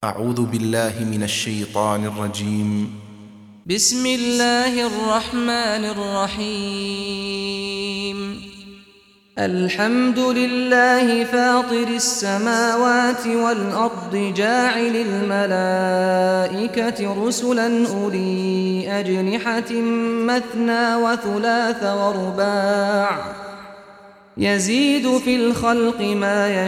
أعوذ بالله من الشيطان الرجيم. بسم الله الرحمن الرحيم. الحمد لله فاطر السماوات والأرض جاعل الملائكة رسلا أولي أجنحة مثنى وثلاث ورباع يزيد في الخلق ما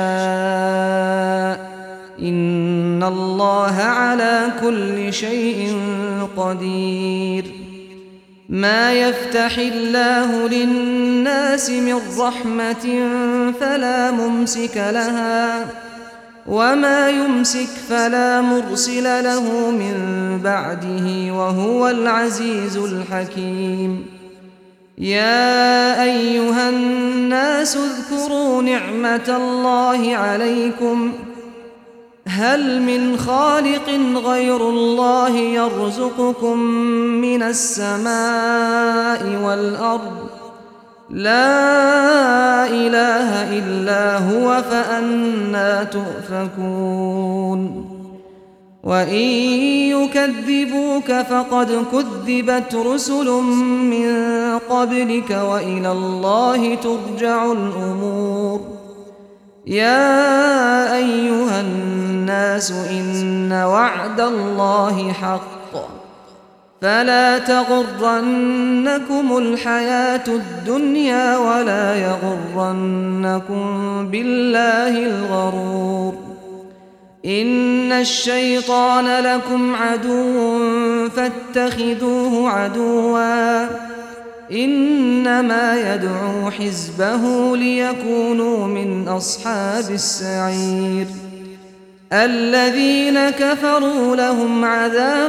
يشاء إن الله على كل شيء قدير. ما يفتح الله للناس من رحمة فلا ممسك لها وما يمسك فلا مرسل له من بعده وهو العزيز الحكيم. يا أيها الناس اذكروا نعمة الله عليكم هل من خالق غير الله يرزقكم من السماء والأرض لا إله إلا هو فأنى تؤفكون. وإن يكذبوك فقد كذبت رسل من قبلك وإلى الله ترجع الأمور. يا أيها الناس إن وعد الله حق فلا تغرنكم الحياة الدنيا ولا يغرنكم بالله الغرور. إن الشيطان لكم عدو فاتخذوه عدوا إنما يدعو حزبه ليكونوا من أصحاب السعير. الذين كفروا لهم عذاب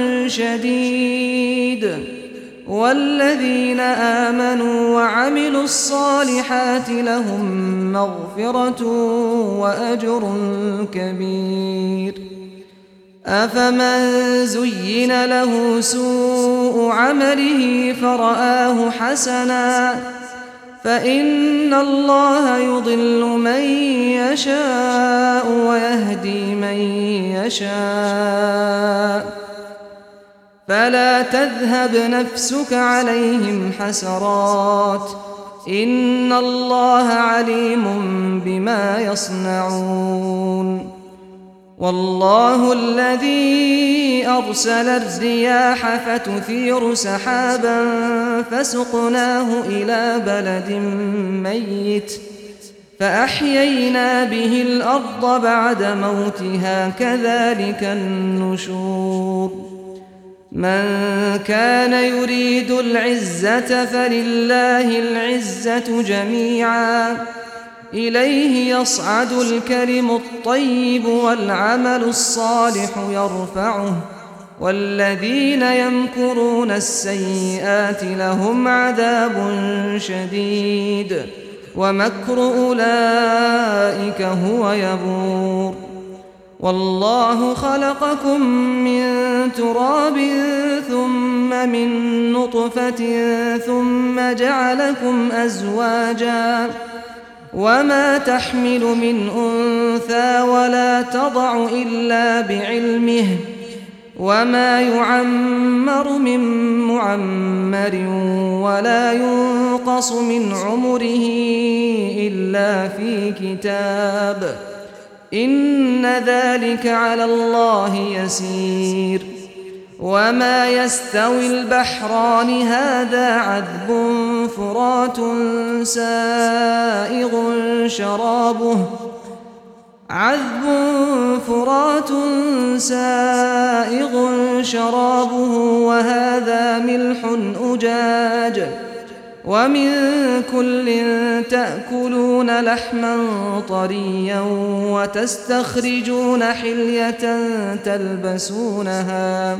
شديد والذين آمنوا وعملوا الصالحات لهم مغفرة وأجر كبير. أفمن زين له سوء عمله فرآه حسنا فإن الله يضل من يشاء ويهدي من يشاء فلا تذهب نفسك عليهم حسرات إن الله عليم بما يصنعون. والله الذي أرسل الرياح فتثير سحابا فسقناه إلى بلد ميت فأحيينا به الأرض بعد موتها كذلك النشور. من كان يريد العزة فلله العزة جميعا إليه يصعد الكلم الطيب والعمل الصالح يرفعه والذين يمكرون السيئات لهم عذاب شديد ومكر أولئك هو يبور. والله خلقكم من تراب ثم من نطفة ثم جعلكم أزواجا وما تحمل من أنثى ولا تضع إلا بعلمه وما يعمر من معمر ولا ينقص من عمره إلا في كتاب إن ذلك على الله يسير. وما يستوي البحران هذا عذب فرات سائغ شرابه وهذا ملح أجاج ومن كل تأكلون لحما طريا وتستخرجون حلية تلبسونها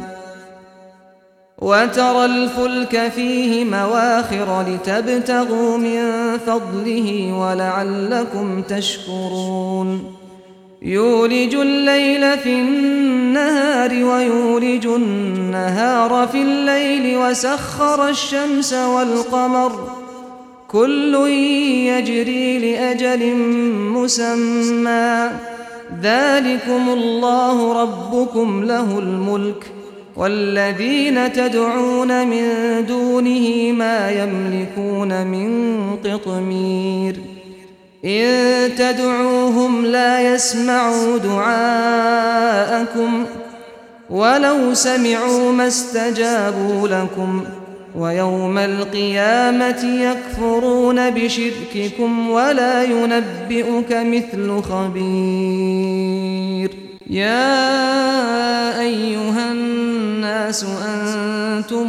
وترى الفلك فيه مواخر لتبتغوا من فضله ولعلكم تشكرون. يولج الليل في النهار ويولج النهار في الليل وسخر الشمس والقمر كل يجري لأجل مسمى ذلكم الله ربكم له الملك والذين تدعون من دونه ما يملكون من قطمير إن تدعوهم لا يسمعوا دعاءكم ولو سمعوا ما استجابوا لكم ويوم القيامة يكفرون بشرككم ولا ينبئك مثل خبير يا أيها الناس أنتم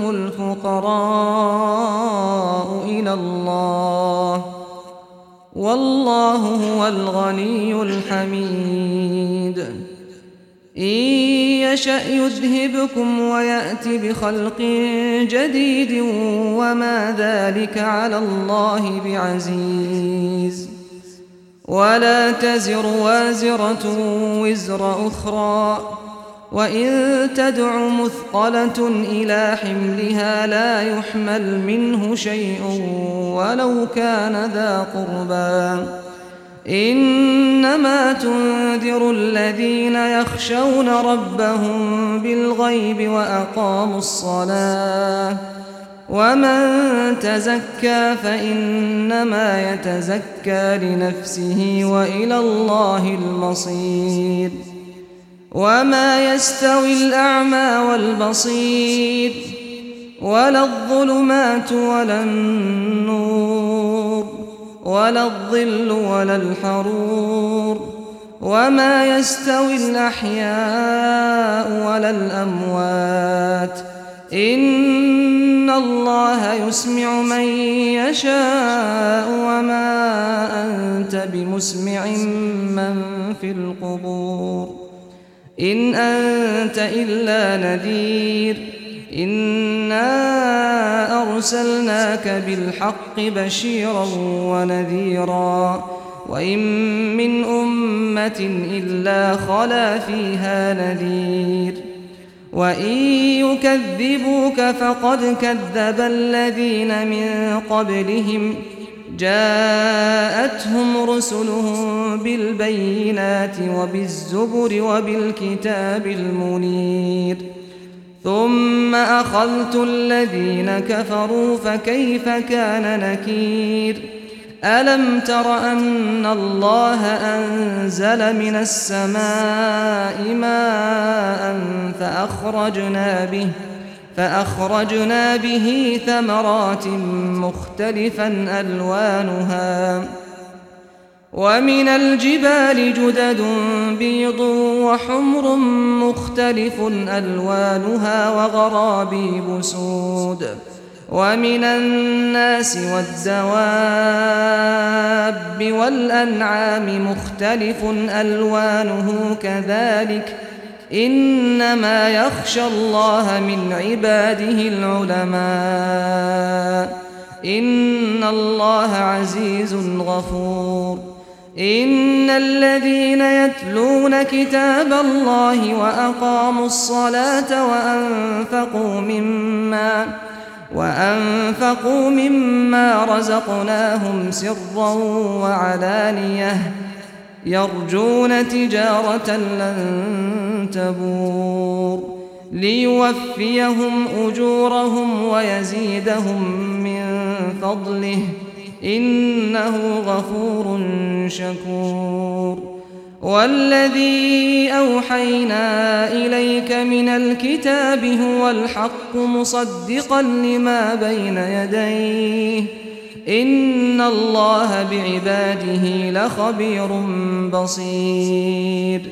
الفقراء إلى الله والله هو الغني الحميد إن يشأ يذهبكم ويأت بخلق جديد وما ذلك على الله بعزيز ولا تزر وازرة وزر أخرى وإن تدع مثقلة إلى حملها لا يحمل منه شيء ولو كان ذا قربى إنما تنذر الذين يخشون ربهم بالغيب وأقاموا الصلاة ومن تزكى فإنما يتزكى لنفسه وإلى الله المصير وما يستوي الأعمى والبصير ولا الظلمات ولا النور ولا الظل ولا الحرور وما يستوي الأحياء ولا الأموات إن الله يسمع من يشاء وما أنت بمسمع من في القبور إن أنت إلا نذير إنا أرسلناك بالحق بشيرا ونذيرا وإن من أمة إلا خلا فيها نذير وإن يكذبوك فقد كذب الذين من قبلهم جاءتهم رسلهم بالبينات وبالزبر وبالكتاب المنير ثم أخذت الذين كفروا فكيف كان نكير ألم تر أن الله أنزل من السماء ماء فأخرجنا به ثمرات مختلفا ألوانها ومن الجبال جدد بيض وحمر مختلف ألوانها وغرابيب سود ومن الناس والدواب والأنعام مختلف ألوانه كذلك إنما يخشى الله من عباده العلماء إن الله عزيز غفور إن الذين يتلون كتاب الله وأقاموا الصلاة وأنفقوا مما رزقناهم سرا وعلانية يرجون تجارة لن تبور ليوفيهم أجورهم ويزيدهم من فضله إنه غفور شكور والذي أوحينا إليك من الكتاب هو الحق مصدقا لما بين يديه إن الله بعباده لخبير بصير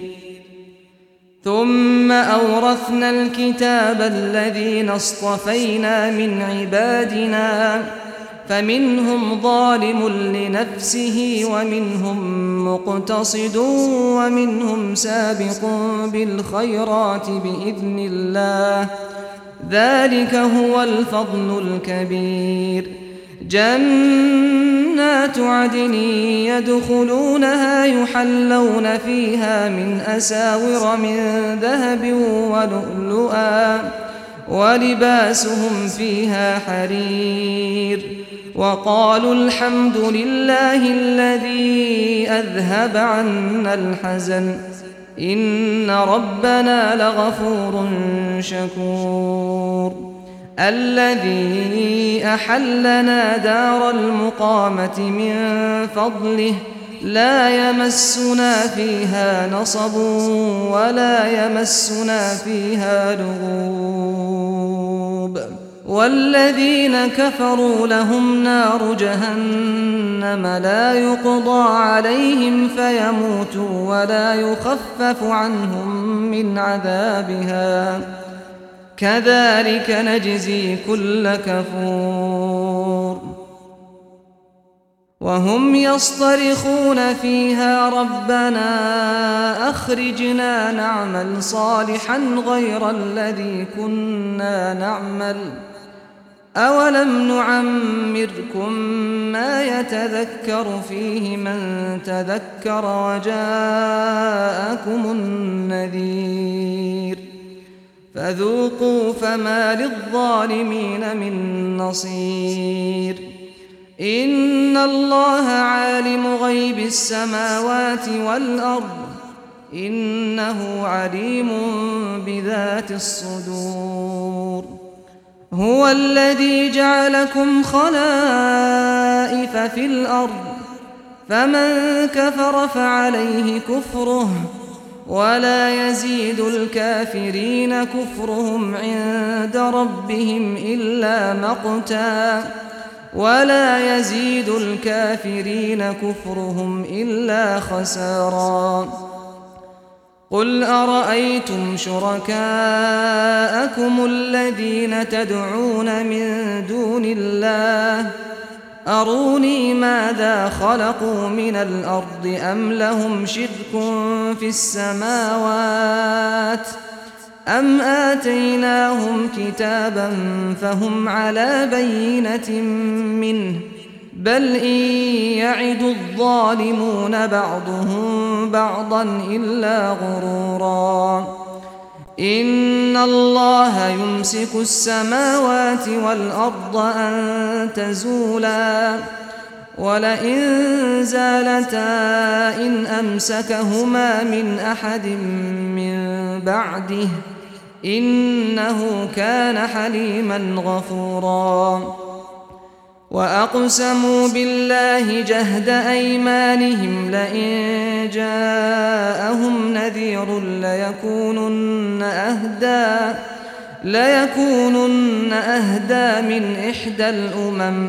ثم أورثنا الكتاب الذين اصطفينا من عبادنا فمنهم ظالم لنفسه ومنهم مقتصد ومنهم سابق بالخيرات بإذن الله ذلك هو الفضل الكبير جنات عدن يدخلونها يحلون فيها من أساور من ذهب ولؤلؤا ولباسهم فيها حرير وقالوا الحمد لله الذي أذهب عنا الحزن إن ربنا لغفور شكور الذي أحلنا دار المقامة من فضله لا يمسنا فيها نصب ولا يمسنا فيها لغوب والذين كفروا لهم نار جهنم لا يقضى عليهم فيموتوا ولا يخفف عنهم من عذابها كذلك نجزي كل كفور وهم يصطرخون فيها ربنا أخرجنا نعمل صالحا غير الذي كنا نعمل أولم نعمركم ما يتذكر فيه من تذكر وجاءكم النذير فذوقوا فما للظالمين من نصير إن الله عالم غيب السماوات والأرض إنه عليم بذات الصدور هو الذي جعلكم خلائف في الأرض فمن كفر فعليه كفره ولا يزيد الكافرين كفرهم عند ربهم إلا مقتا ولا يزيد الكافرين كفرهم إلا خسارا قل أرأيتم شركاءكم الذين تدعون من دون الله أروني ماذا خلقوا من الأرض أم لهم شرك في السماوات أم آتيناهم كتابا فهم على بينة منه بل إن يعد الظالمون بعضهم بعضا إلا غرورا إن الله يمسك السماوات والأرض أن تزولا ولئن زالتا إن أمسكهما من أحد من بعده إنه كان حليما غفورا وأقسموا بالله جهد أيمانهم لئن جاءهم نذير ليكونن أهدى من إحدى الأمم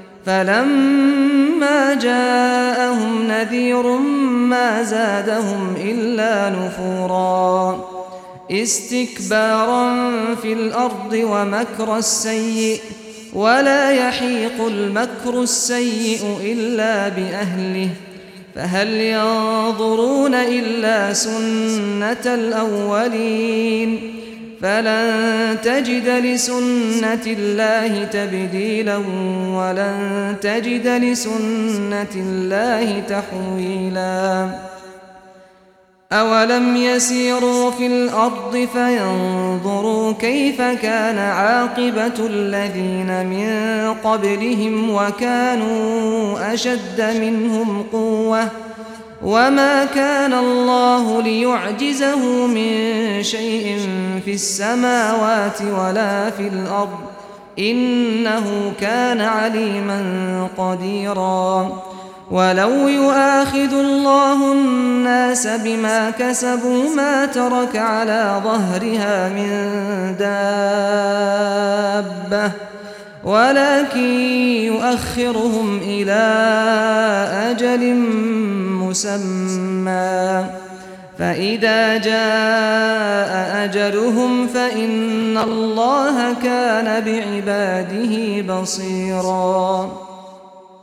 فلما جاءهم نذير ما زادهم إلا نفورا استكبارا في الأرض ومكر السيء ولا يحيق المكر السيء إلا بأهله فهل ينظرون إلا سنة الأولين فلن تجد لسنة الله تبديلا ولن تجد لسنة الله تحويلا أولم يسيروا في الأرض فينظروا كيف كان عاقبة الذين من قبلهم وكانوا أشد منهم قوة وما كان الله ليعجزه من شيء في السماوات ولا في الأرض إنه كان عليما قديرا ولو يؤاخذ الله الناس بما كسبوا ما ترك على ظهرها من دابة ولكن يؤخرهم إلى أجل مسمى فإذا جاء أجلهم فإن الله كان بعباده بصيراً